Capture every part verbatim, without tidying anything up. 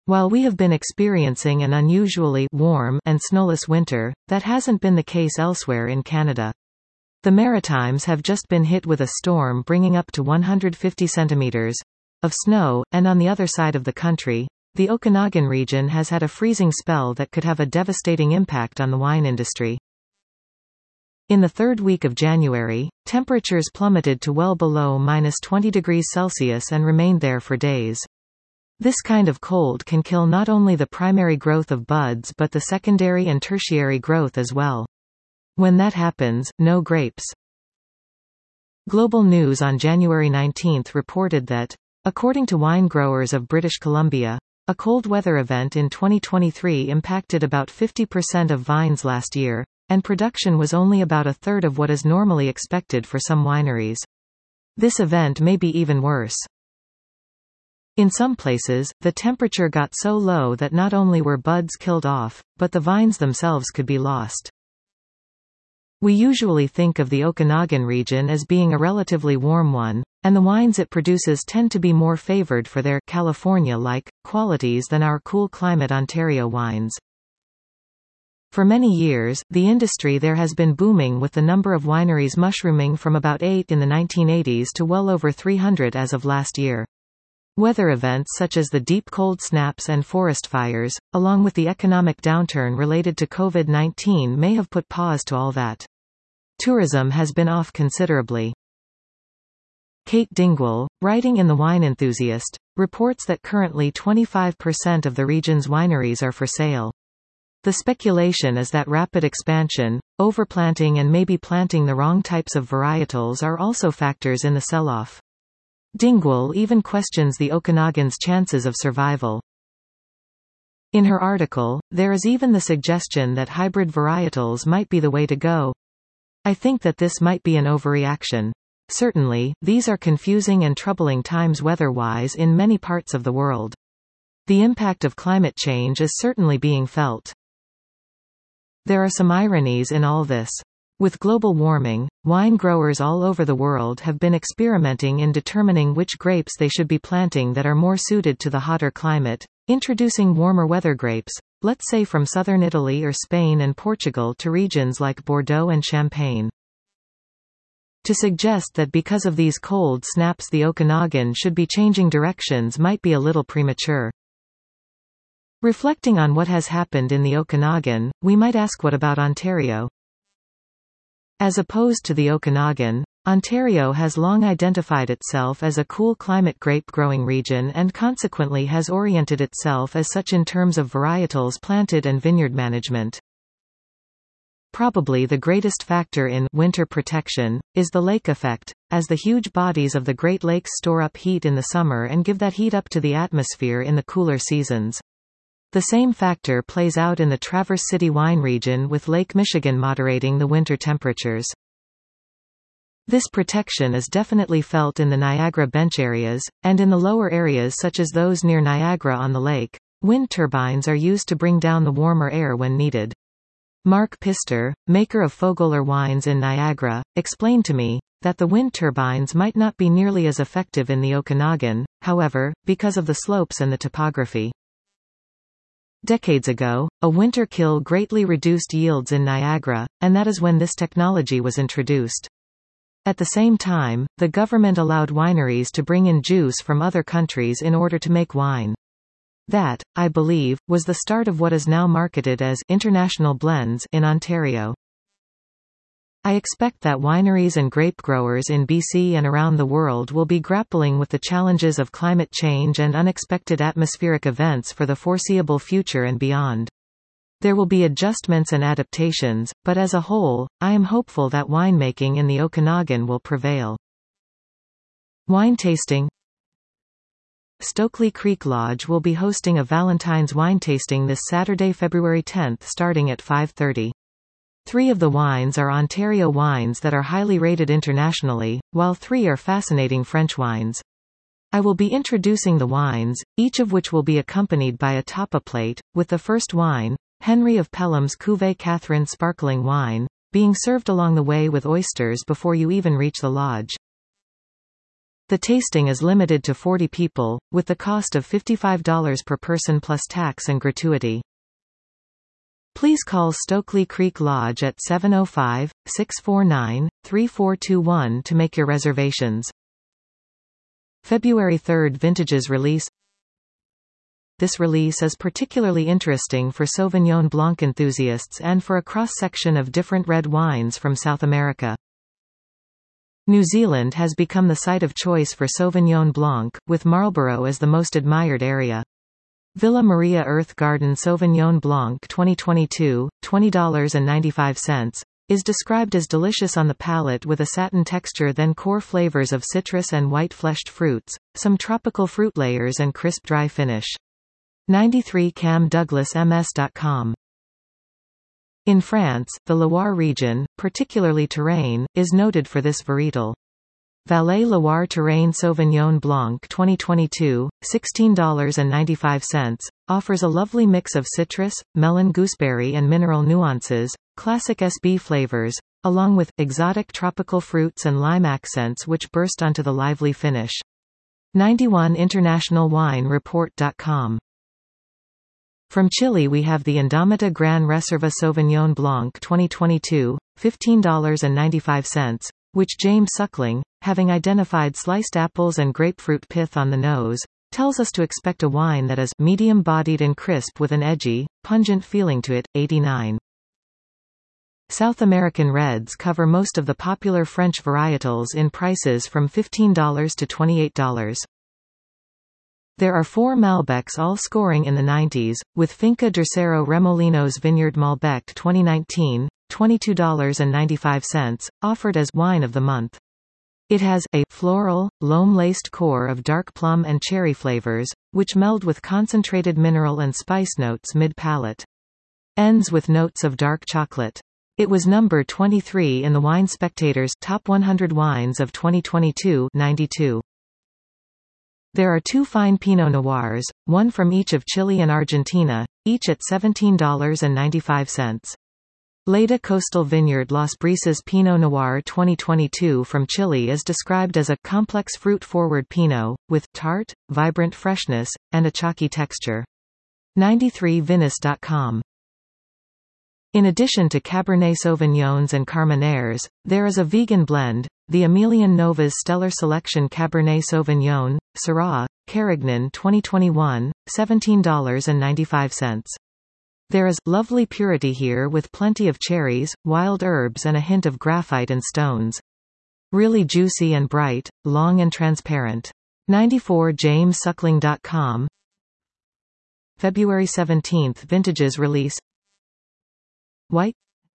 While we have been experiencing an unusually warm and snowless winter, that hasn't been the case elsewhere in Canada. The Maritimes have just been hit with a storm bringing up to one hundred fifty centimeters of snow, and on the other side of the country, the Okanagan region has had a freezing spell that could have a devastating impact on the wine industry. In the third week of January, temperatures plummeted to well below minus twenty degrees Celsius and remained there for days. This kind of cold can kill not only the primary growth of buds but the secondary and tertiary growth as well. When that happens, no grapes. Global News on January nineteenth reported that, according to wine growers of British Columbia, a cold weather event in twenty twenty-three impacted about fifty percent of vines last year, and production was only about a third of what is normally expected for some wineries. This event may be even worse. In some places, the temperature got so low that not only were buds killed off, but the vines themselves could be lost. We usually think of the Okanagan region as being a relatively warm one, and the wines it produces tend to be more favored for their California-like qualities than our cool climate Ontario wines. For many years, the industry there has been booming, with the number of wineries mushrooming from about eight in the nineteen eighties to well over three hundred as of last year. Weather events such as the deep cold snaps and forest fires, along with the economic downturn related to COVID nineteen, may have put pause to all that. Tourism has been off considerably. Kate Dingwall, writing in The Wine Enthusiast, reports that currently twenty-five percent of the region's wineries are for sale. The speculation is that rapid expansion, overplanting and maybe planting the wrong types of varietals are also factors in the sell-off. Dingwall even questions the Okanagan's chances of survival. In her article, there is even the suggestion that hybrid varietals might be the way to go. I think that this might be an overreaction. Certainly, these are confusing and troubling times weather-wise in many parts of the world. The impact of climate change is certainly being felt. There are some ironies in all this. With global warming, wine growers all over the world have been experimenting in determining which grapes they should be planting that are more suited to the hotter climate, introducing warmer weather grapes, let's say from southern Italy or Spain and Portugal to regions like Bordeaux and Champagne. To suggest that because of these cold snaps the Okanagan should be changing directions might be a little premature. Reflecting on what has happened in the Okanagan, we might ask, what about Ontario? As opposed to the Okanagan, Ontario has long identified itself as a cool climate grape-growing region and consequently has oriented itself as such in terms of varietals planted and vineyard management. Probably the greatest factor in winter protection is the lake effect, as the huge bodies of the Great Lakes store up heat in the summer and give that heat up to the atmosphere in the cooler seasons. The same factor plays out in the Traverse City wine region, with Lake Michigan moderating the winter temperatures. This protection is definitely felt in the Niagara bench areas, and in the lower areas such as those near Niagara on the lake. Wind turbines are used to bring down the warmer air when needed. Mark Pister, maker of Fogoler wines in Niagara, explained to me that the wind turbines might not be nearly as effective in the Okanagan, however, because of the slopes and the topography. Decades ago, a winter kill greatly reduced yields in Niagara, and that is when this technology was introduced. At the same time, the government allowed wineries to bring in juice from other countries in order to make wine. That, I believe, was the start of what is now marketed as international blends in Ontario. I expect that wineries and grape growers in B C and around the world will be grappling with the challenges of climate change and unexpected atmospheric events for the foreseeable future and beyond. There will be adjustments and adaptations, but as a whole, I am hopeful that winemaking in the Okanagan will prevail. Wine tasting. Stokely Creek Lodge will be hosting a Valentine's wine tasting this Saturday, February tenth, starting at five thirty. Three of the wines are Ontario wines that are highly rated internationally, while three are fascinating French wines. I will be introducing the wines, each of which will be accompanied by a tapa plate, with the first wine, Henry of Pelham's Cuvée Catherine sparkling wine, being served along the way with oysters before you even reach the lodge. The tasting is limited to forty people, with the cost of fifty-five dollars per person plus tax and gratuity. Please call Stokely Creek Lodge at seven oh five, six four nine, three four two one to make your reservations. February third Vintages release. This release is particularly interesting for Sauvignon Blanc enthusiasts and for a cross-section of different red wines from South America. New Zealand has become the site of choice for Sauvignon Blanc, with Marlborough as the most admired area. Villa Maria Earth Garden Sauvignon Blanc twenty twenty-two, twenty ninety-five, is described as delicious on the palate with a satin texture, then core flavors of citrus and white-fleshed fruits, some tropical fruit layers and crisp dry finish. ninety-three Cam Douglas M S dot com. In France, the Loire region, particularly Touraine, is noted for this varietal. Vallée Loire Touraine Sauvignon Blanc twenty twenty-two, sixteen ninety-five, offers a lovely mix of citrus, melon gooseberry and mineral nuances, classic S B flavors, along with exotic tropical fruits and lime accents which burst onto the lively finish. ninety-one International Wine Report dot com. From Chile we have the Indomita Gran Reserva Sauvignon Blanc twenty twenty-two, fifteen ninety-five, which James Suckling, having identified sliced apples and grapefruit pith on the nose, tells us to expect a wine that is medium-bodied and crisp with an edgy, pungent feeling to it. eighty-nine. South American reds cover most of the popular French varietals in prices from fifteen dollars to twenty-eight dollars. There are four Malbecs all scoring in the nineties, with Finca Tercero Remolinos Vineyard Malbec twenty nineteen, twenty-two ninety-five, offered as Wine of the Month. It has a floral, loam-laced core of dark plum and cherry flavors, which meld with concentrated mineral and spice notes mid-palate. Ends with notes of dark chocolate. It was number twenty-three in the Wine Spectator's Top one hundred Wines of twenty twenty-two ninety-two. There are two fine Pinot Noirs, one from each of Chile and Argentina, each at seventeen ninety-five. Leda Coastal Vineyard Las Brisas Pinot Noir twenty twenty-two from Chile is described as a complex fruit-forward Pinot, with tart, vibrant freshness, and a chalky texture. ninety-three Vinous dot com. In addition to Cabernet Sauvignons and Carmeneres, there is a vegan blend, the Emilian Novas Stellar Selection Cabernet Sauvignon, Syrah, Carignan twenty twenty-one, seventeen ninety-five. There is lovely purity here with plenty of cherries, wild herbs and a hint of graphite and stones. Really juicy and bright, long and transparent. ninety-four James Suckling dot com. February seventeenth Vintages release. White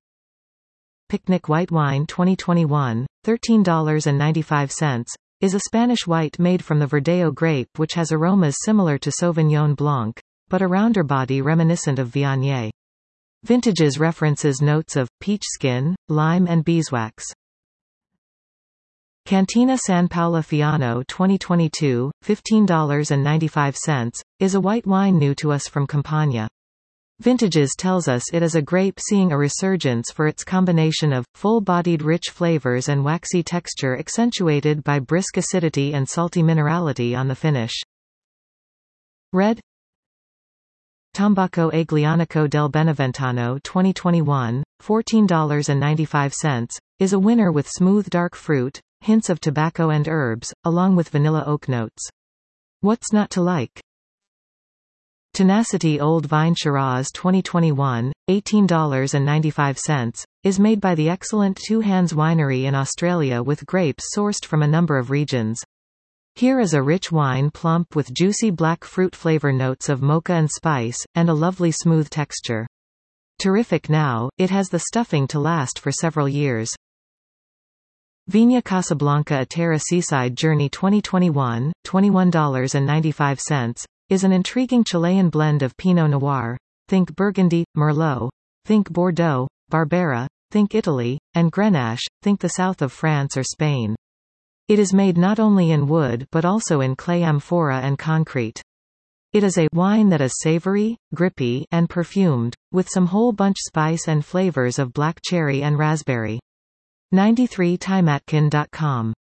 Picnic White Wine twenty twenty-one, thirteen ninety-five, is a Spanish white made from the Verdeo grape which has aromas similar to Sauvignon Blanc, but a rounder body reminiscent of Viognier. Vintages references notes of peach skin, lime and beeswax. Cantina San Paolo Fiano twenty twenty-two, fifteen ninety-five, is a white wine new to us from Campania. Vintages tells us it is a grape seeing a resurgence for its combination of full-bodied rich flavors and waxy texture accentuated by brisk acidity and salty minerality on the finish. Red Tambaco Aglianico del Beneventano twenty twenty-one, fourteen ninety-five, is a winner with smooth dark fruit, hints of tobacco and herbs, along with vanilla oak notes. What's not to like? Tenacity Old Vine Shiraz twenty twenty-one, eighteen ninety-five, is made by the excellent Two Hands Winery in Australia with grapes sourced from a number of regions. Here is a rich wine plump with juicy black fruit flavor notes of mocha and spice, and a lovely smooth texture. Terrific now, it has the stuffing to last for several years. Viña Casablanca A Terra Seaside Journey twenty twenty-one, twenty-one ninety-five, is an intriguing Chilean blend of Pinot Noir, think Burgundy, Merlot, think Bordeaux, Barbera, think Italy, and Grenache, think the south of France or Spain. It is made not only in wood but also in clay amphora and concrete. It is a wine that is savory, grippy, and perfumed, with some whole bunch spice and flavors of black cherry and raspberry. ninety-three Timatkin dot com